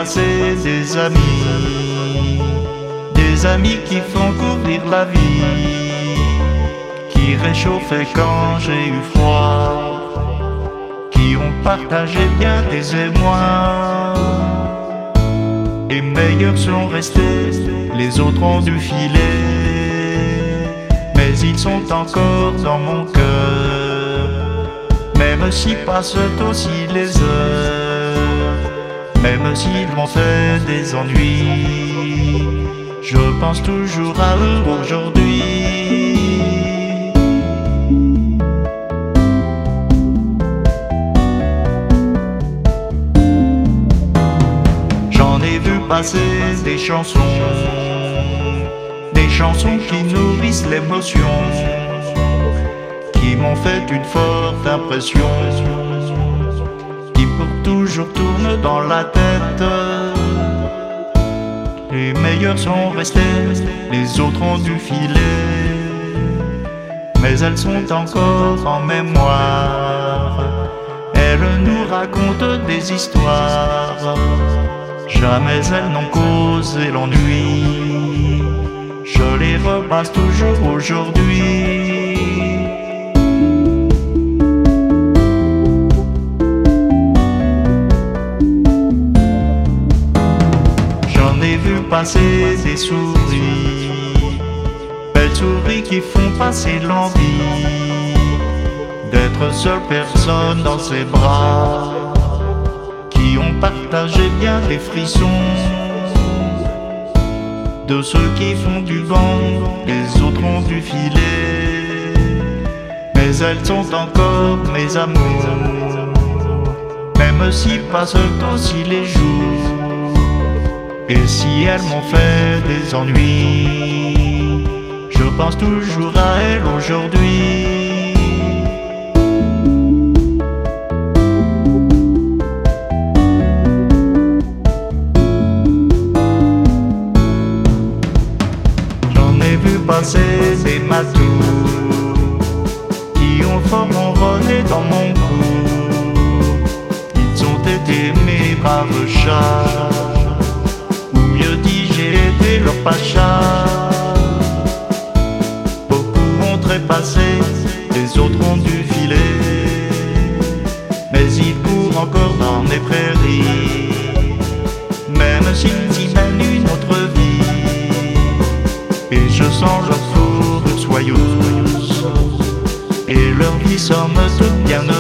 passer des amis qui font courir la vie, qui réchauffaient quand j'ai eu froid, qui ont partagé bien des émois. Et meilleurs sont restés, les autres ont dû filer, mais ils sont encore dans mon cœur. Même si passent aussi les heures, même s'ils m'ont fait des ennuis, je pense toujours à eux aujourd'hui. J'en ai vu passer des chansons qui nourrissent l'émotion, qui m'ont fait une forte impression, qui pour toujours tournent dans la tête. Les meilleurs sont restés, les autres ont dû filer, mais elles sont encore en mémoire. Elles nous racontent des histoires, jamais elles n'ont causé l'ennui. Je les repasse toujours aujourd'hui. J'en ai vu passer des souris, belles souris qui font passer l'envie d'être seule personne dans ses bras, qui ont partagé bien des frissons. De ceux qui font du vent, les autres ont dû filer, mais elles sont encore mes amours, même si passent aussi les jours. Et si elles m'ont fait des ennuis, je pense toujours à elles aujourd'hui. Passer des matous qui ont fort ronronné dans mon cou. Ils ont été mes braves chats, ou mieux dit j'ai été leur pacha. Beaucoup ont trépassé, les autres ont dû filer, mais ils courent encore dans mes prairies, même s'ils y mènent une autre vie. Et je sens leur fourrure soyeuse, et leur vie somme toute bien